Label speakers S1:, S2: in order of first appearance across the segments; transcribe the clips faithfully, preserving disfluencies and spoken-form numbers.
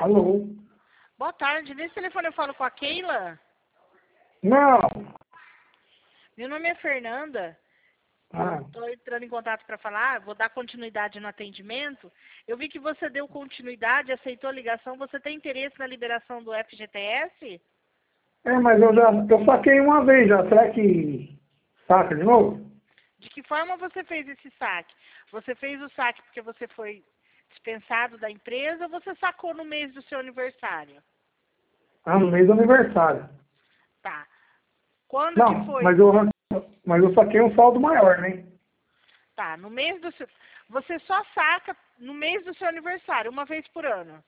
S1: Alô?
S2: Boa tarde. Nesse telefone eu falo com a Keila.
S1: Não.
S2: Meu nome é Fernanda.
S1: Ah,
S2: Estou entrando em contato para falar, vou dar continuidade no atendimento. Eu vi que você deu continuidade, aceitou a ligação. Você tem interesse na liberação do F G T S?
S1: é, mas eu já eu saquei uma vez já. Será que saca de novo?
S2: De que forma você fez esse saque? Você fez o saque porque você foi dispensado da empresa ou você sacou no mês do seu aniversário?
S1: Ah, no mês do aniversário.
S2: Tá. Quando que
S1: Não,
S2: foi?
S1: mas eu, mas eu saquei um saldo maior, né?
S2: Tá, no mês do seu... Você só saca no mês do seu aniversário, uma vez por ano.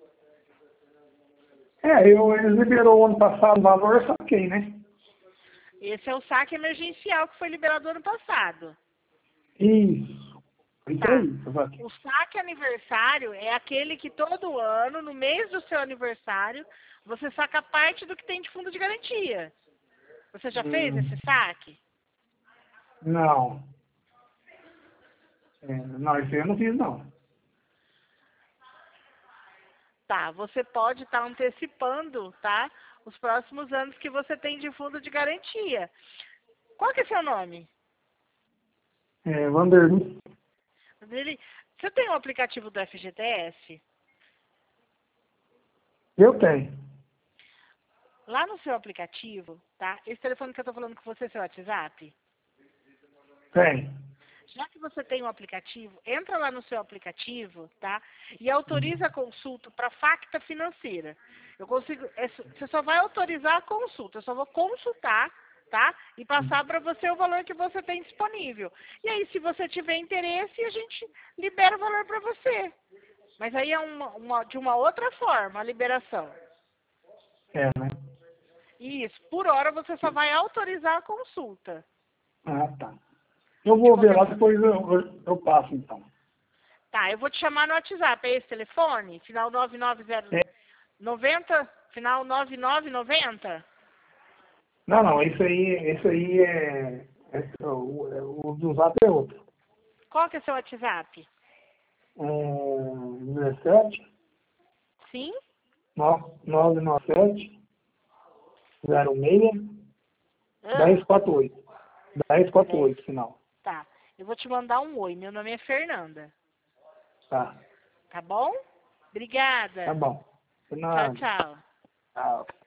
S1: É, eu, eles liberou ano passado o valor, eu saquei, né?
S2: Esse é o saque emergencial que foi liberado ano passado.
S1: Isso. Isso
S2: Tá.
S1: aí, eu saquei.
S2: O saque aniversário é aquele que todo ano, no mês do seu aniversário, você saca parte do que tem de fundo de garantia. Você já fez
S1: Hum,
S2: esse saque?
S1: não. É, não, isso aí eu não fiz, não.
S2: Tá, você pode estar antecipando, tá? Os próximos anos que você tem de fundo de garantia. Qual que é seu nome?
S1: É, Vanderlei.
S2: Ele- Você tem o aplicativo do F G T S?
S1: Eu tenho.
S2: Lá no seu aplicativo, tá? Esse telefone que eu tô falando com você é seu WhatsApp?
S1: Tenho.
S2: Já que você tem o aplicativo, entra lá no seu aplicativo, tá? E autoriza a consulta para facta financeira. Eu consigo, é só- você só vai autorizar a consulta, eu só vou consultar, tá? E passar para você o valor que você tem disponível. E aí, se você tiver interesse, a gente libera o valor para você. Mas aí é uma, uma- de uma outra forma a liberação.
S1: É, né?
S2: Isso, por hora você só vai autorizar a consulta.
S1: Ah, tá. Eu
S2: De
S1: vou ver
S2: qualquer
S1: lá,
S2: forma.
S1: depois eu, eu, eu passo, então.
S2: Tá, eu vou te chamar no WhatsApp. É esse telefone? Final nove nove zero
S1: É,
S2: noventa? Final nove nove noventa?
S1: não, não, esse aí, esse aí é, é o, é, o do Zap é outro.
S2: Qual que é seu WhatsApp?
S1: É, dezessete,
S2: Sim?
S1: nove nove sete, zero seis,
S2: Ah,
S1: dez quarenta e oito. dez quarenta e
S2: dez.
S1: oito, final.
S2: Tá. Eu vou te mandar um oi. Meu nome é Fernanda.
S1: Tá,
S2: Tá bom?
S1: tá
S2: Obrigada.
S1: bom.
S2: Tchau,
S1: Não,
S2: tchau.
S1: tchau.